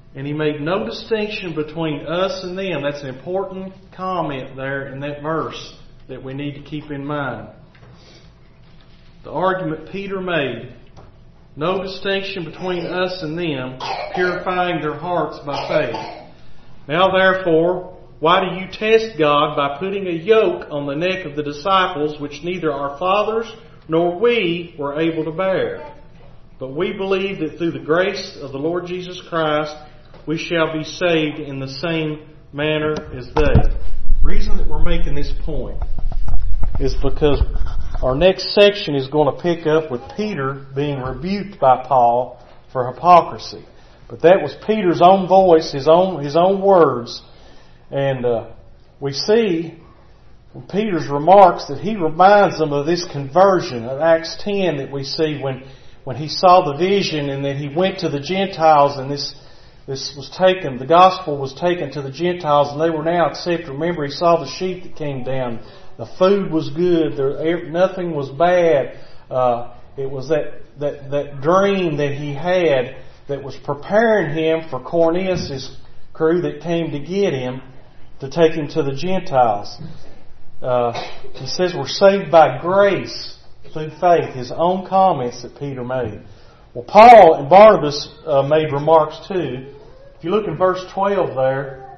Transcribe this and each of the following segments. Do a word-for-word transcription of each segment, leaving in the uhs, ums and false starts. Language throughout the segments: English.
And he made no distinction between us and them. That's an important comment there in that verse that we need to keep in mind. The argument Peter made, no distinction between us and them, purifying their hearts by faith. Now therefore, why do you test God by putting a yoke on the neck of the disciples which neither our fathers nor we were able to bear? But we believe that through the grace of the Lord Jesus Christ, we shall be saved in the same manner as they. The reason that we're making this point is because our next section is going to pick up with Peter being rebuked by Paul for hypocrisy. But that was Peter's own voice, his own his own words. And uh, we see from Peter's remarks that he reminds them of this conversion of Acts ten that we see when, when he saw the vision and that he went to the Gentiles and this this was taken, the gospel was taken to the Gentiles and they were now accepted. Remember, he saw the sheep that came down. The food was good. There, nothing was bad. Uh, it was that, that, that dream that he had that was preparing him for Cornelius' crew that came to get him, to take him to the Gentiles. Uh, he says we're saved by grace through faith. His own comments that Peter made. Well, Paul and Barnabas uh, made remarks too. If you look in verse twelve there,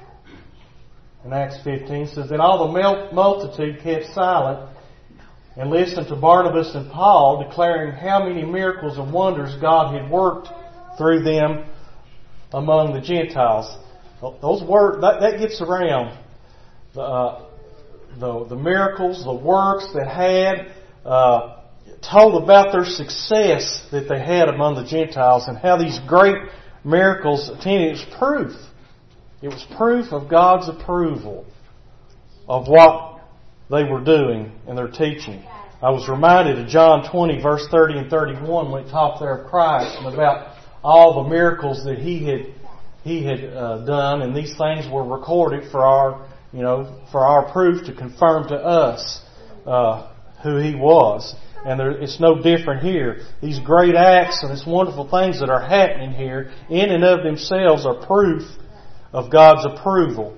in Acts fifteen, it says, Then all the multitude kept silent and listened to Barnabas and Paul, declaring how many miracles and wonders God had worked through them among the Gentiles. Those words, that, that gets around the, uh, the the miracles, the works that had uh, told about their success that they had among the Gentiles and how these great miracles attended. It was proof. It was proof of God's approval of what they were doing in their teaching. I was reminded of John twenty, verse thirty and thirty-one, when it talked there of Christ and about all the miracles that He had He had uh, done, and these things were recorded for our, you know, for our proof to confirm to us uh, who He was. And there, it's no different here. These great acts and these wonderful things that are happening here, in and of themselves, are proof of God's approval.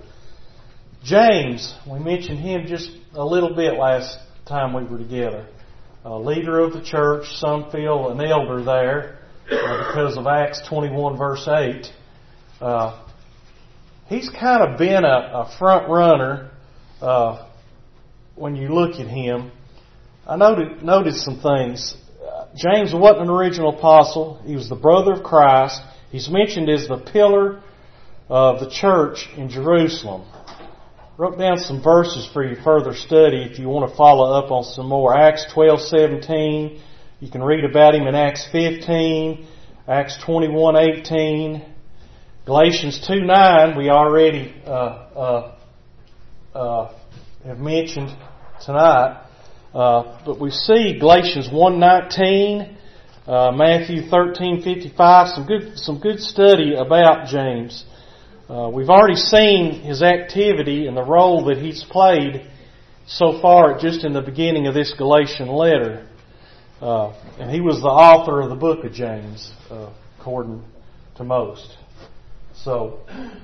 James, we mentioned him just a little bit last time we were together. A leader of the church, some feel an elder there uh, because of Acts twenty-one, verse eight. Uh, he's kind of been a, a front runner uh, when you look at him. I noted, noted some things. Uh, James wasn't an original apostle. He was the brother of Christ. He's mentioned as the pillar of the church in Jerusalem. Wrote down some verses for you further study if you want to follow up on some more. Acts twelve seventeen. You can read about him in Acts fifteen, Acts twenty-one eighteen. Galatians two nine we already uh, uh, uh, have mentioned tonight. Uh, but we see Galatians one nineteen, uh, Matthew thirteen fifty-five, some good some good study about James. Uh, we've already seen his activity and the role that he's played so far just in the beginning of this Galatian letter. Uh, and he was the author of the book of James, uh, according to most. So,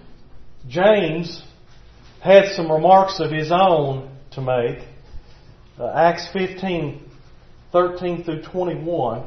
James had some remarks of his own to make. Uh, Acts fifteen, thirteen through twenty-one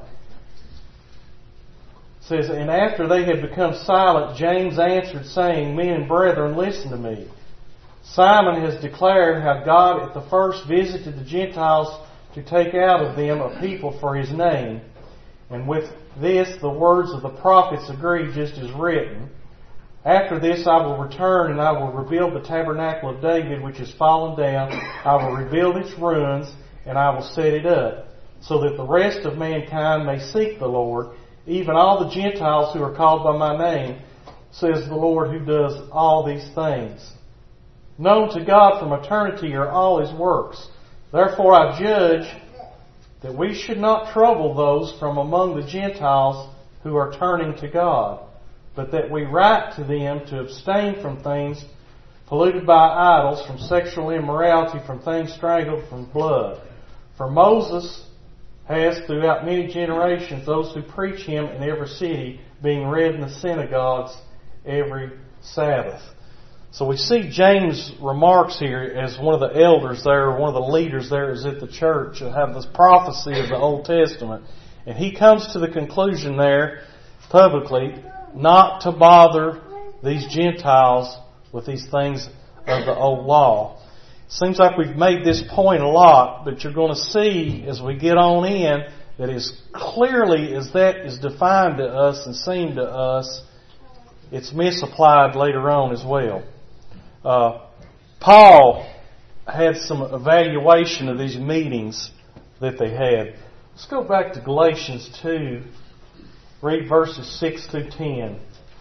says, And after they had become silent, James answered, saying, Men and brethren, listen to me. Simon has declared how God at the first visited the Gentiles to take out of them a people for His name. And with this the words of the prophets agree, just as written. After this I will return, and I will rebuild the tabernacle of David, which is fallen down. I will rebuild its ruins, and I will set it up, so that the rest of mankind may seek the Lord, even all the Gentiles who are called by my name, says the Lord who does all these things. Known to God from eternity are all His works. Therefore I judge that we should not trouble those from among the Gentiles who are turning to God, but that we write to them to abstain from things polluted by idols, from sexual immorality, from things strangled, from blood. For Moses has throughout many generations those who preach Him in every city, being read in the synagogues every Sabbath. So we see James' remarks here as one of the elders there, one of the leaders there is at the church, and have this prophecy of the Old Testament. And he comes to the conclusion there, publicly, not to bother these Gentiles with these things of the old law. Seems like we've made this point a lot, but you're going to see as we get on in that as clearly as that is defined to us and seen to us, it's misapplied later on as well. Uh, Paul had some evaluation of these meetings that they had. Let's go back to Galatians two, read verses six through ten.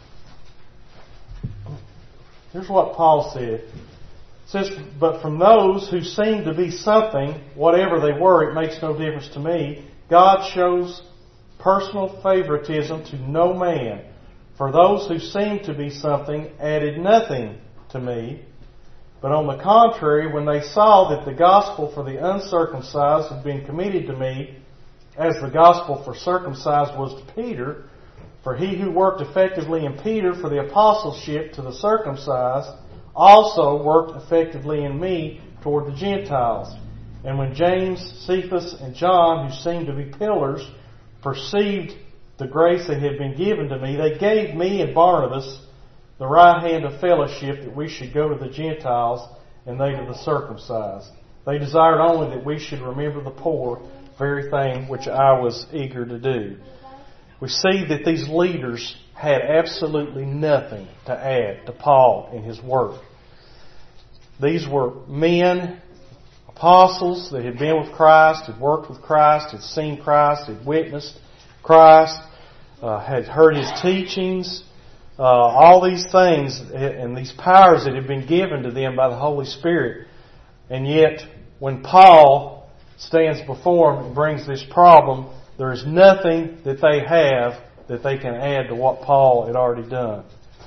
Here's what Paul said. It says, "But from those who seem to be something, whatever they were, it makes no difference to me. God shows personal favoritism to no man. For those who seemed to be something added nothing to me. But on the contrary, when they saw that the gospel for the uncircumcised had been committed to me, as the gospel for circumcised was to Peter, for he who worked effectively in Peter for the apostleship to the circumcised also worked effectively in me toward the Gentiles. And when James, Cephas, and John, who seemed to be pillars, perceived the grace that had been given to me, they gave me and Barnabas the right hand of fellowship that we should go to the Gentiles and they to the circumcised. They desired only that we should remember the poor, very thing which I was eager to do." We see that these leaders had absolutely nothing to add to Paul and his work. These were men, apostles that had been with Christ, had worked with Christ, had seen Christ, had witnessed Christ, uh, had heard His teachings, uh, all these things and these powers that had been given to them by the Holy Spirit. And yet, when Paul stands before them and brings this problem, there is nothing that they have that they can add to what Paul had already done.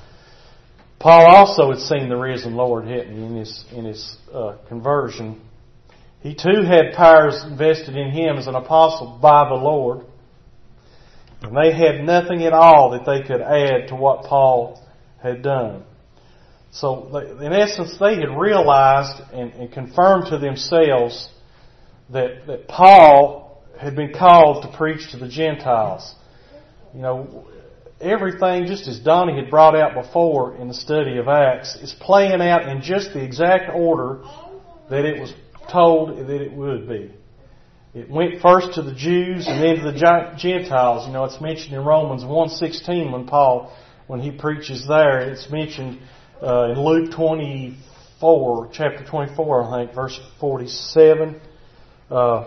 Paul also had seen the risen Lord, hadn't he, in his, in his uh, conversion. He too had powers invested in him as an apostle by the Lord. And they had nothing at all that they could add to what Paul had done. So, in essence, they had realized and, and confirmed to themselves that, that Paul had been called to preach to the Gentiles. You know, everything, just as Donnie had brought out before in the study of Acts, is playing out in just the exact order that it was told that it would be. It went first to the Jews and then to the Gentiles. You know, it's mentioned in Romans one sixteen when Paul, when he preaches there. It's mentioned uh, in Luke twenty-four, chapter twenty-four, I think, verse forty-seven. Uh,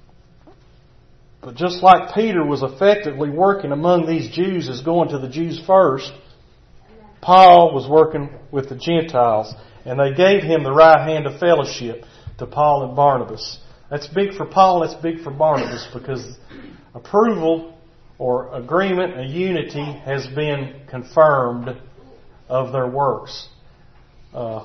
but just like Peter was effectively working among these Jews as going to the Jews first, Paul was working with the Gentiles, and they gave him the right hand of fellowship to Paul and Barnabas. That's big for Paul, that's big for Barnabas, because approval or agreement, a unity, has been confirmed of their works. Uh,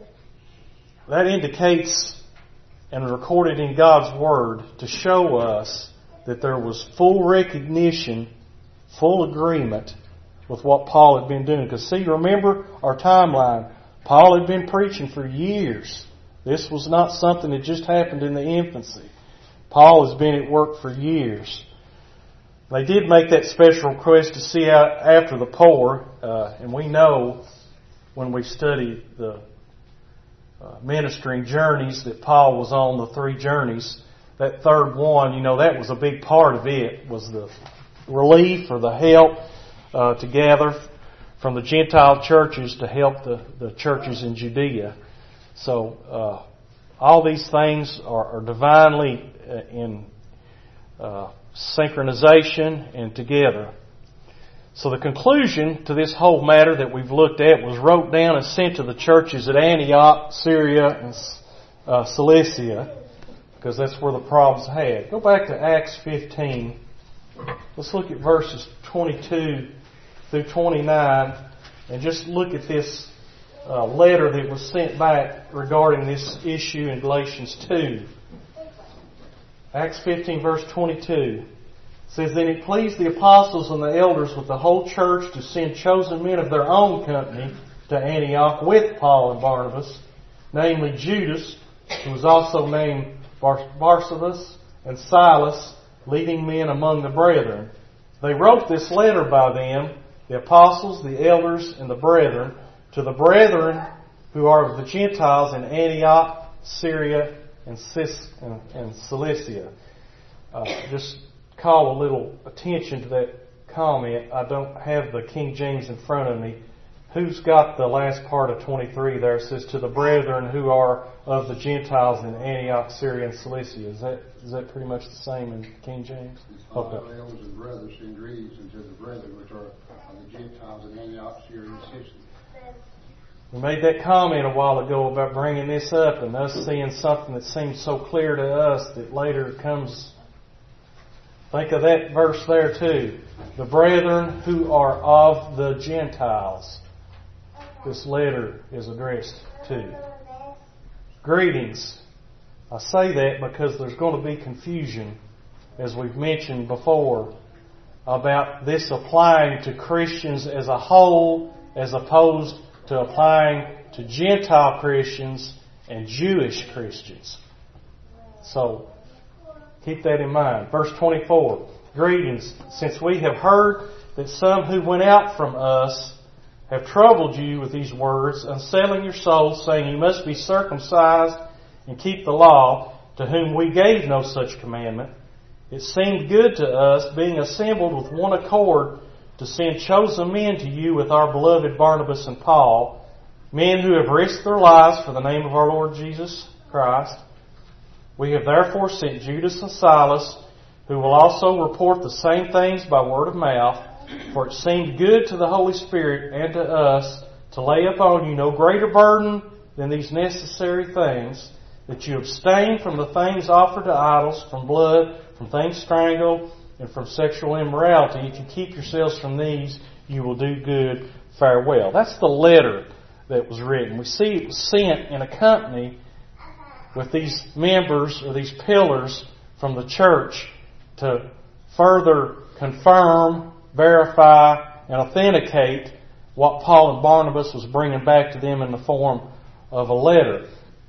that indicates and recorded in God's Word to show us that there was full recognition, full agreement with what Paul had been doing. Because see, remember our timeline. Paul had been preaching for years. This was not something that just happened in the infancy. Paul has been at work for years. They did make that special request to see out after the poor, uh, and we know when we study the uh, ministering journeys that Paul was on, the three journeys, that third one, you know, that was a big part of it, was the relief or the help uh, to gather from the Gentile churches to help the, the churches in Judea. So uh, all these things are, are divinely uh, in uh, synchronization and together. So the conclusion to this whole matter that we've looked at was wrote down and sent to the churches at Antioch, Syria, and uh, Cilicia, because that's where the problems had. Go back to Acts fifteen. Let's look at verses twenty-two through twenty-nine and just look at this uh, letter that was sent back regarding this issue in Galatians two. Acts fifteen, verse twenty-two. says, Then it pleased the apostles and the elders with the whole church to send chosen men of their own company to Antioch with Paul and Barnabas, namely Judas, who was also named Bar- Barsabas, and Silas, leading men among the brethren. They wrote this letter by them, the apostles, the elders, and the brethren, to the brethren who are of the Gentiles in Antioch, Syria, and, Cis- and, and Cilicia. Uh, just call a little attention to that comment. I don't have the King James in front of me. Who's got the last part of twenty-three there? It says, to the brethren who are of the Gentiles in Antioch, Syria, and Cilicia. Is that is that pretty much the same in King James? Okay. All elders and brothers send greetings unto the brethren which are of the Gentiles in Antioch, Syria, and Cilicia. We made that comment a while ago about bringing this up and us seeing something that seems so clear to us that later comes. Think of that verse there too. The brethren who are of the Gentiles. This letter is addressed to. Greetings. I say that because there's going to be confusion, as we've mentioned before, about this applying to Christians as a whole as opposed to applying to Gentile Christians and Jewish Christians. So, keep that in mind. Verse twenty-four. Greetings, since we have heard that some who went out from us have troubled you with these words, unsettling your souls, saying you must be circumcised and keep the law, to whom we gave no such commandment. It seemed good to us, being assembled with one accord, to send chosen men to you with our beloved Barnabas and Paul, men who have risked their lives for the name of our Lord Jesus Christ. We have therefore sent Judas and Silas, who will also report the same things by word of mouth, for it seemed good to the Holy Spirit and to us to lay upon you no greater burden than these necessary things, that you abstain from the things offered to idols, from blood, from things strangled, and from sexual immorality. If you keep yourselves from these, you will do good. Farewell. That's the letter that was written. We see it was sent in a company with these members or these pillars from the church to further confirm, verify, and authenticate what Paul and Barnabas was bringing back to them in the form of a letter.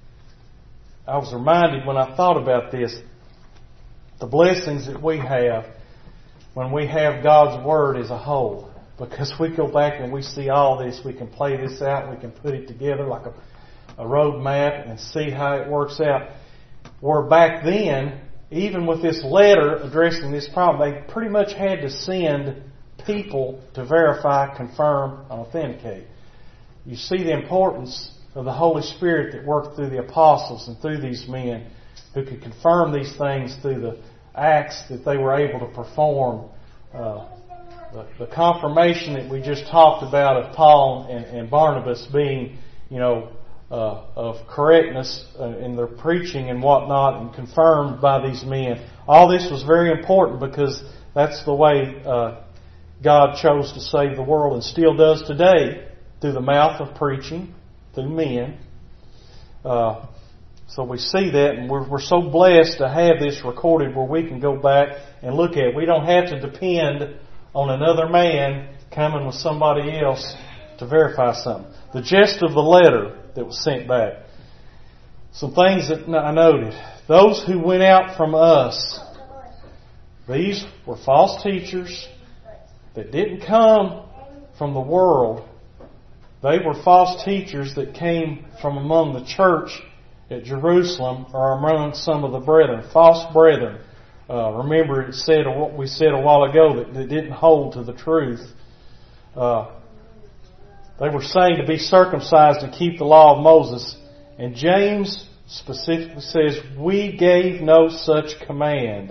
I was reminded when I thought about this, the blessings that we have when we have God's Word as a whole. Because we go back and we see all this, we can play this out, we can put it together like a, a road map and see how it works out. Where back then, even with this letter addressing this problem, they pretty much had to send people to verify, confirm, and authenticate. You see the importance of the Holy Spirit that worked through the apostles and through these men who could confirm these things through the acts that they were able to perform. Uh, the, the confirmation that we just talked about of Paul and, and Barnabas being, you know, uh, of correctness uh, in their preaching and whatnot, and confirmed by these men. All this was very important because that's the way uh, God chose to save the world and still does today through the mouth of preaching, through men. Uh, so we see that, and we're, we're so blessed to have this recorded where we can go back and look at it. We don't have to depend on another man coming with somebody else to verify something. The gist of the letter that was sent back. Some things that I noted. Those who went out from us, these were false teachers that didn't come from the world. They were false teachers that came from among the church at Jerusalem or among some of the brethren, false brethren. Uh, remember it said what we said a while ago that, that didn't hold to the truth. Uh, they were saying to be circumcised and keep the law of Moses. And James specifically says, we gave no such command.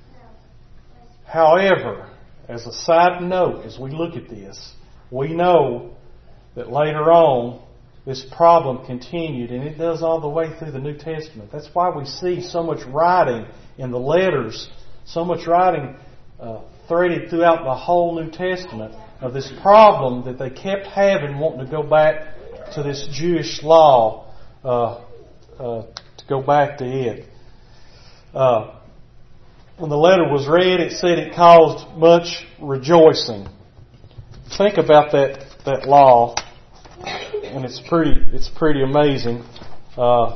However, as a side note, as we look at this, we know that later on this problem continued, and it does all the way through the New Testament. That's why we see so much writing in the letters, so much writing uh, threaded throughout the whole New Testament of this problem that they kept having, wanting to go back to this Jewish law, uh, uh, to go back to it. Uh, when the letter was read, it said it caused much rejoicing. Think about that, that law, and it's pretty, it's pretty amazing, uh,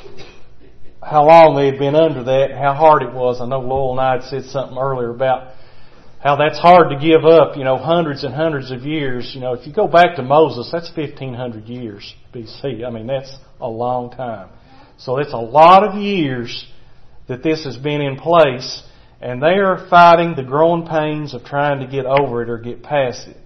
how long they had been under that, how hard it was. I know Lowell and I had said something earlier about how that's hard to give up, you know, hundreds and hundreds of years. You know, if you go back to Moses, that's fifteen hundred years B C. I mean, that's a long time. So it's a lot of years that this has been in place, and they are fighting the growing pains of trying to get over it or get past it.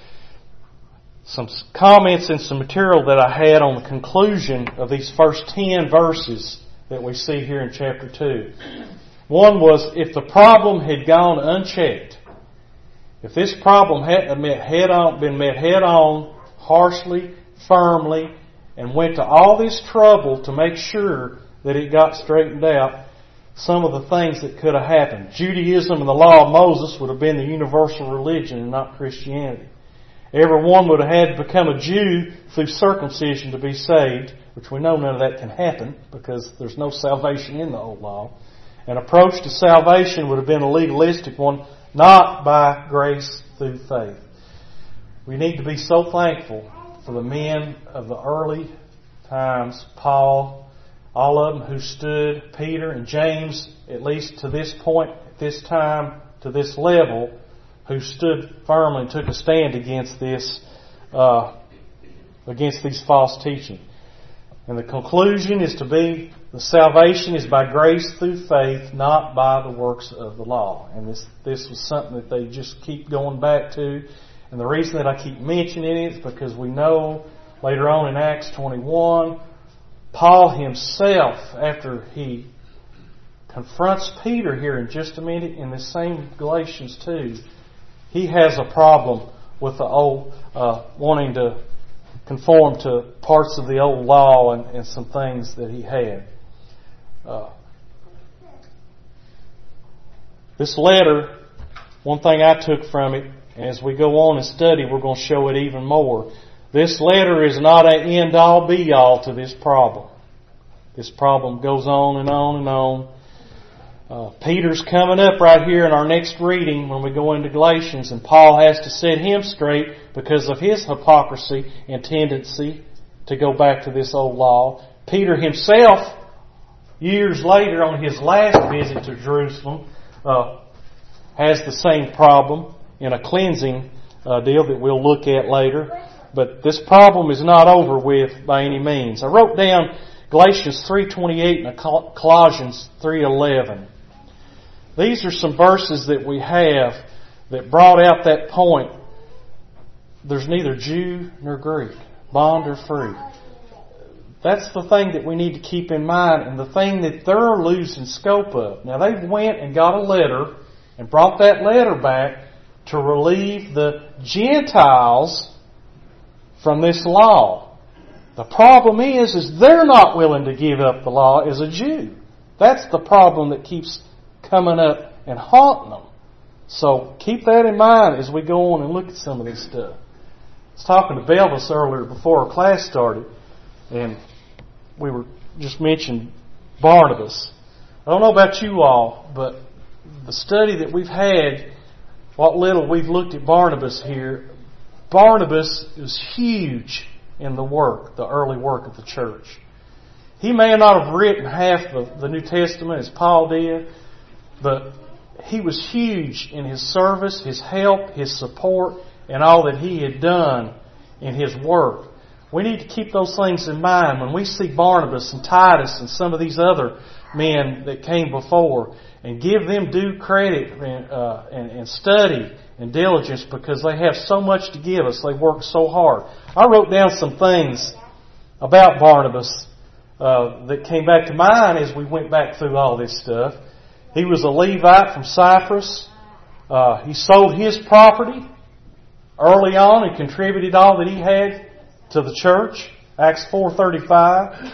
Some comments and some material that I had on the conclusion of these first ten verses that we see here in chapter two. One was, if the problem had gone unchecked, if this problem had met head on, been met head on, harshly, firmly, and went to all this trouble to make sure that it got straightened out, some of the things that could have happened. Judaism and the law of Moses would have been the universal religion and not Christianity. Everyone would have had to become a Jew through circumcision to be saved, which we know none of that can happen because there's no salvation in the old law. An approach to salvation would have been a legalistic one, not by grace through faith. We need to be so thankful for the men of the early times, Paul, all of them who stood, Peter and James, at least to this point, at this time, to this level, who stood firmly and took a stand against this, uh, against these false teaching. And the conclusion is to be, the salvation is by grace through faith, not by the works of the law. And this, this was something that they just keep going back to. And the reason that I keep mentioning it is because we know later on in Acts twenty-one, Paul himself, after he confronts Peter here in just a minute in the same Galatians two, he has a problem with the old, uh, wanting to conform to parts of the old law and, and some things that he had. Uh, this letter, one thing I took from it, and as we go on and study, we're going to show it even more. This letter is not an end-all, be-all to this problem. This problem goes on and on and on. Uh, Peter's coming up right here in our next reading when we go into Galatians, and Paul has to set him straight because of his hypocrisy and tendency to go back to this old law. Peter himself, years later on his last visit to Jerusalem, uh, has the same problem in a cleansing uh, deal that we'll look at later. But this problem is not over with by any means. I wrote down Galatians three twenty-eight and Colossians three eleven. These are some verses that we have that brought out that point. There's neither Jew nor Greek, bond or free. That's the thing that we need to keep in mind, and the thing that they're losing scope of. Now, they went and got a letter and brought that letter back to relieve the Gentiles from this law. The problem is, is they're not willing to give up the law as a Jew. That's the problem that keeps coming up and haunting them. So keep that in mind as we go on and look at some of this stuff. I was talking to Belvis earlier before our class started, and we were just mentioning Barnabas. I don't know about you all, but the study that we've had, what little we've looked at Barnabas here, Barnabas is huge in the work, the early work of the church. He may not have written half of the New Testament as Paul did, but he was huge in his service, his help, his support, and all that he had done in his work. We need to keep those things in mind when we see Barnabas and Titus and some of these other men that came before, and give them due credit and, uh, and, and study and diligence because they have so much to give us. They work so hard. I wrote down some things about Barnabas uh, that came back to mind as we went back through all this stuff. He was a Levite from Cyprus. Uh, he sold his property early on and contributed all that he had to the church. Acts four thirty-five.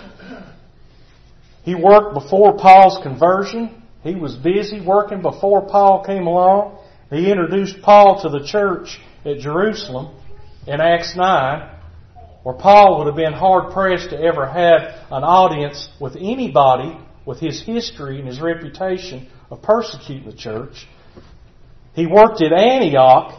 He worked before Paul's conversion. He was busy working before Paul came along. He introduced Paul to the church at Jerusalem in Acts nine, where Paul would have been hard-pressed to ever have an audience with anybody with his history and his reputation of persecuting the church. He worked at Antioch.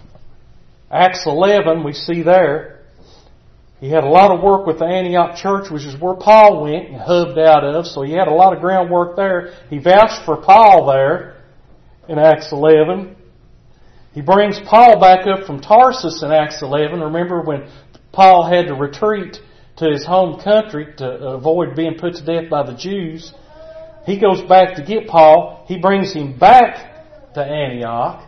Acts eleven, we see there. He had a lot of work with the Antioch church, which is where Paul went and hubbed out of. So he had a lot of groundwork there. He vouched for Paul there in Acts eleven. He brings Paul back up from Tarsus in Acts eleven. Remember when Paul had to retreat to his home country to avoid being put to death by the Jews. He goes back to get Paul. He brings him back to Antioch.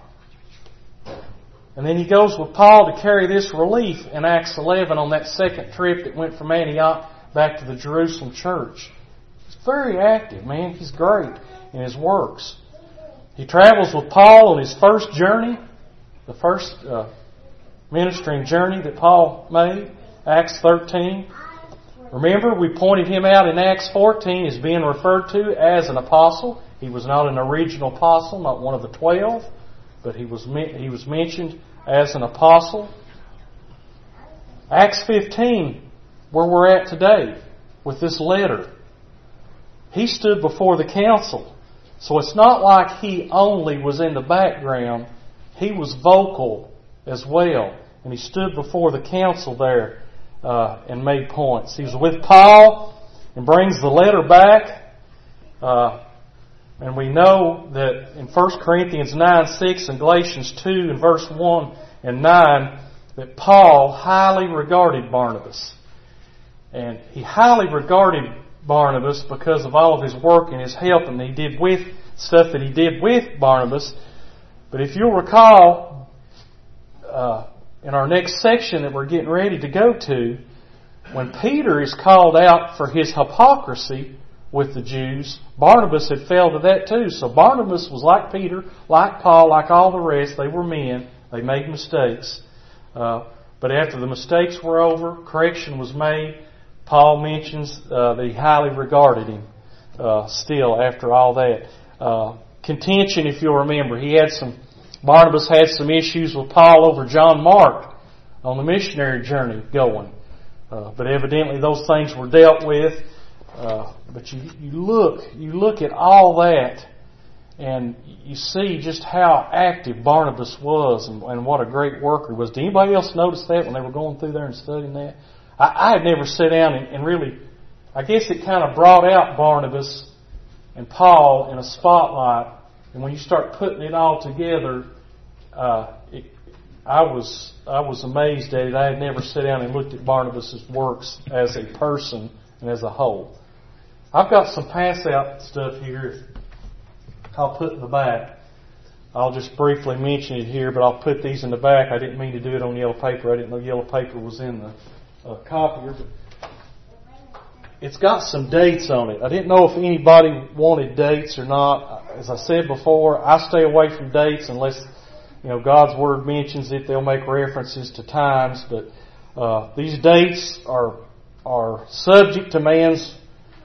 And then he goes with Paul to carry this relief in Acts eleven on that second trip that went from Antioch back to the Jerusalem church. He's very active, man. He's great in his works. He travels with Paul on his first journey, the first uh, ministering journey that Paul made, Acts thirteen. Remember, we pointed him out in Acts fourteen as being referred to as an apostle. He was not an original apostle, not one of the twelve, but he was he was mentioned as an apostle. Acts fifteen, where we're at today with this letter. He stood before the council. So it's not like he only was in the background. He was vocal as well. And he stood before the council there uh, and made points. He was with Paul and brings the letter back. Uh, and we know that in First Corinthians nine six and Galatians two and verse one and nine that Paul highly regarded Barnabas. And he highly regarded Barnabas because of all of his work and his help and he did with stuff that he did with Barnabas. But if you'll recall, uh, in our next section that we're getting ready to go to, when Peter is called out for his hypocrisy with the Jews, Barnabas had fell to that too. So Barnabas was like Peter, like Paul, like all the rest. They were men. They made mistakes. Uh, but after the mistakes were over, correction was made. Paul mentions uh, that he highly regarded him uh, still after all that. Uh, contention, if you'll remember, he had some. Barnabas had some issues with Paul over John Mark on the missionary journey going. Uh, but evidently those things were dealt with. Uh, but you, you look, you look at all that and you see just how active Barnabas was and, and what a great worker he was. Did anybody else notice that when they were going through there and studying that? I, I had never sat down and, and really, I guess it kind of brought out Barnabas and Paul in a spotlight. And when you start putting it all together, uh, it, I was I was amazed at it. I had never sat down and looked at Barnabas' works as a person and as a whole. I've got some pass-out stuff here I'll put in the back. I'll just briefly mention it here, but I'll put these in the back. I didn't mean to do it on yellow paper. I didn't know yellow paper was in the uh, copier. But it's got some dates on it. I didn't know if anybody wanted dates or not. As I said before, I stay away from dates unless, you know, God's Word mentions it. They'll make references to times. But uh, these dates are are subject to man's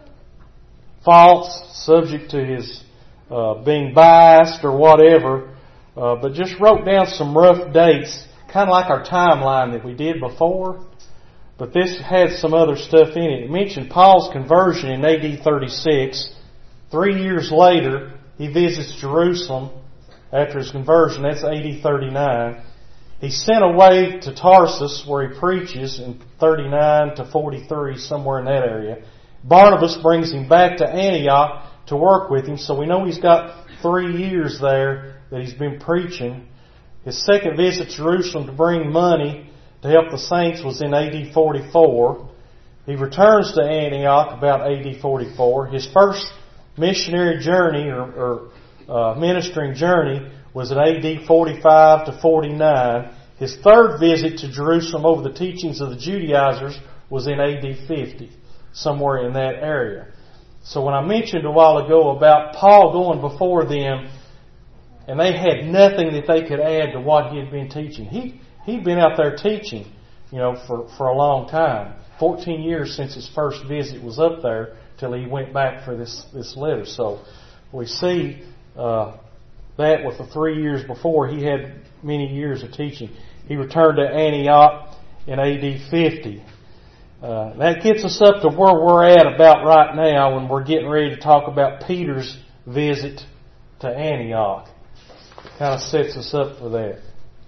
faults, subject to his uh, being biased or whatever. Uh, but just wrote down some rough dates, kind of like our timeline that we did before. But this had some other stuff in it. It mentioned Paul's conversion in A D thirty-six. Three years later, he visits Jerusalem after his conversion. That's A D thirty-nine. He's sent away to Tarsus where he preaches in thirty-nine to forty-three, somewhere in that area. Barnabas brings him back to Antioch to work with him. So we know he's got three years there that he's been preaching. His second visit to Jerusalem to bring money to help the saints was in A D forty-four. He returns to Antioch about A D forty-four. His first missionary journey or, or uh, ministering journey was in A D forty-five to forty-nine. His third visit to Jerusalem over the teachings of the Judaizers was in A D fifty, somewhere in that area. So when I mentioned a while ago about Paul going before them and they had nothing that they could add to what he had been teaching, he He'd been out there teaching, you know, for, for a long time. Fourteen years since his first visit was up there till he went back for this, this letter. So we see uh, that with the three years before, he had many years of teaching. He returned to Antioch in A D fifty. Uh, that gets us up to where we're at about right now when we're getting ready to talk about Peter's visit to Antioch. Kind of sets us up for that.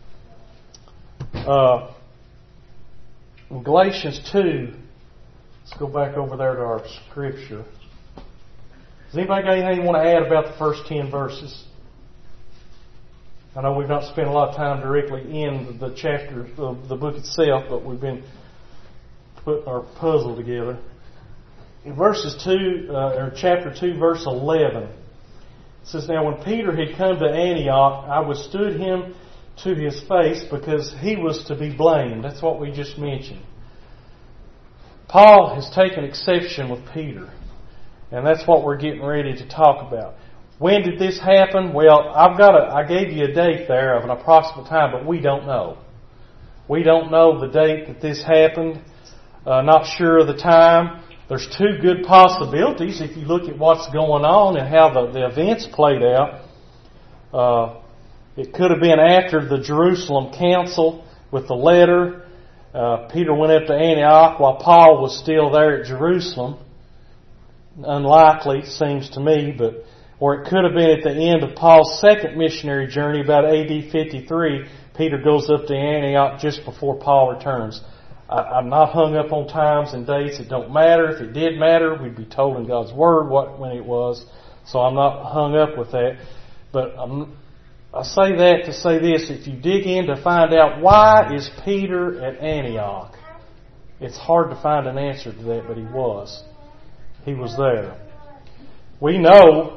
Uh, in Galatians two, let's go back over there to our scripture. Does anybody got anything you want to add about the first ten verses? I know we've not spent a lot of time directly in the chapter of the book itself, but we've been putting our puzzle together. In verses two, uh, or chapter two, verse eleven, it says, "Now when Peter had come to Antioch, I withstood him to his face because he was to be blamed." That's what we just mentioned. Paul has taken exception with Peter, and that's what we're getting ready to talk about. When did this happen? Well, I've got a, I gave you a date there of an approximate time, but we don't know. We don't know the date that this happened. Uh, not sure of the time. There's two good possibilities if you look at what's going on and how the, the events played out. Uh, it could have been after the Jerusalem council with the letter. Uh, Peter went up to Antioch while Paul was still there at Jerusalem. Unlikely, seems to me, but or it could have been at the end of Paul's second missionary journey, about A D fifty-three. Peter goes up to Antioch just before Paul returns. I, I'm not hung up on times and dates. It don't matter. If it did matter, we'd be told in God's Word what when it was. So I'm not hung up with that. But I'm, I say that to say this. If you dig in to find out why is Peter at Antioch, it's hard to find an answer to that, but he was. He was there. We know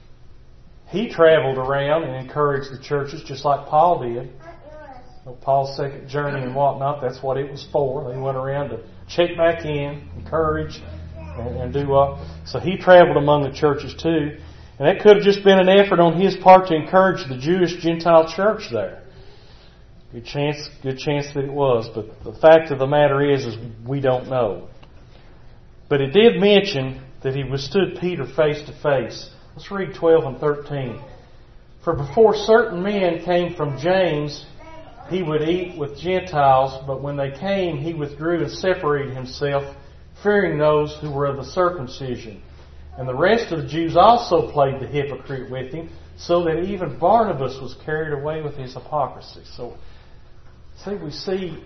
he traveled around and encouraged the churches just like Paul did. Paul's second journey and whatnot, that's what it was for. They went around to check back in, encourage, and, and do what. So he traveled among the churches too. And that could have just been an effort on his part to encourage the Jewish Gentile church there. Good chance, good chance that it was. But the fact of the matter is, is we don't know. But it did mention that he withstood Peter face to face. Let's read twelve and thirteen. "For before certain men came from James, he would eat with Gentiles, but when they came, he withdrew and separated himself, fearing those who were of the circumcision. And the rest of the Jews also played the hypocrite with him, so that even Barnabas was carried away with his hypocrisy." So, see, we see,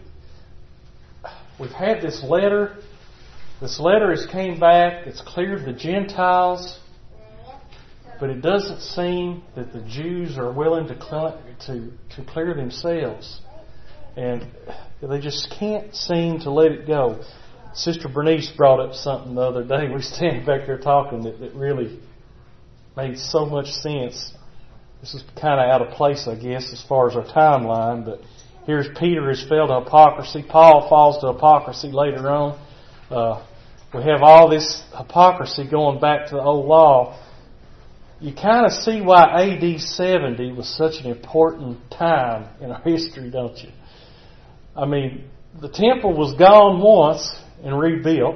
we've had this letter. This letter has came back. It's cleared the Gentiles. But it doesn't seem that the Jews are willing to cl- to to clear themselves, and they just can't seem to let it go. Sister Bernice brought up something the other day. We were standing back there talking that, that really made so much sense. This is kind of out of place, I guess, as far as our timeline. But here's Peter has fell to hypocrisy. Paul falls to hypocrisy later on. Uh, we have all this hypocrisy going back to the old law. You kind of see why A D seventy was such an important time in our history, don't you? I mean, the temple was gone once and rebuilt.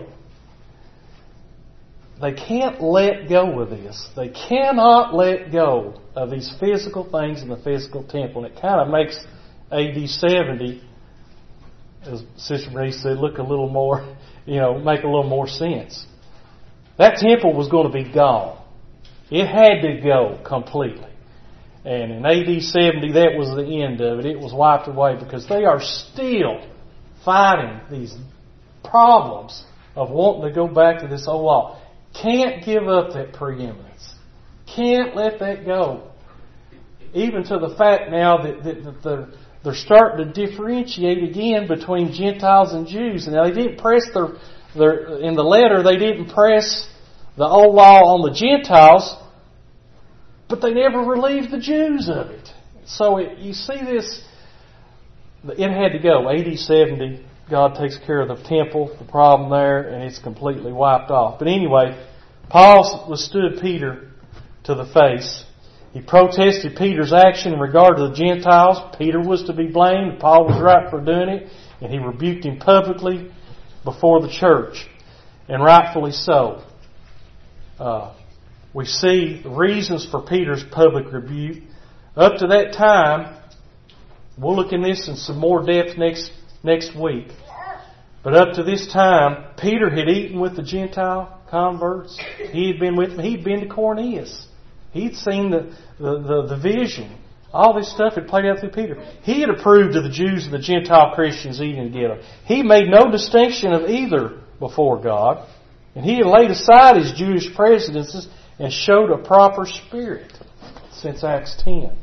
They can't let go of this. They cannot let go of these physical things in the physical temple. And it kind of makes A D seventy, as Sister Marie said, look a little more, you know, make a little more sense. That temple was going to be gone. It had to go completely. And in A D seventy, that was the end of it. It was wiped away because they are still fighting these problems of wanting to go back to this old law. Can't give up that preeminence. Can't let that go. Even to the fact now that, that, that they're, they're starting to differentiate again between Gentiles and Jews. And now they didn't press their, their, in the letter, they didn't press the old law on the Gentiles, but they never relieved the Jews of it. So it, you see this, it had to go. A D seventy, God takes care of the temple, the problem there, and it's completely wiped off. But anyway, Paul withstood Peter to the face. He protested Peter's action in regard to the Gentiles. Peter was to be blamed. Paul was right for doing it. And he rebuked him publicly before the church. And rightfully so. Uh, we see the reasons for Peter's public rebuke. Up to that time, we'll look in this in some more depth next next week. But up to this time, Peter had eaten with the Gentile converts. He had been with them. He'd been to Cornelius. He'd seen the, the, the, the vision. All this stuff had played out through Peter. He had approved of the Jews and the Gentile Christians eating together. He made no distinction of either before God. And he had laid aside his Jewish prejudices and showed a proper spirit since Acts ten.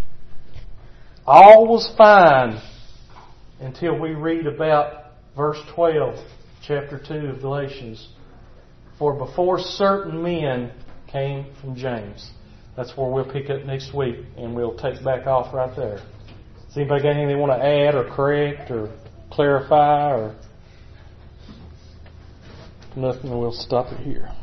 All was fine until we read about verse twelve, chapter two of Galatians. For before certain men came from James. That's where we'll pick up next week, and we'll take back off right there. Does anybody got anything they want to add or correct or clarify or nothing? We'll stop it here.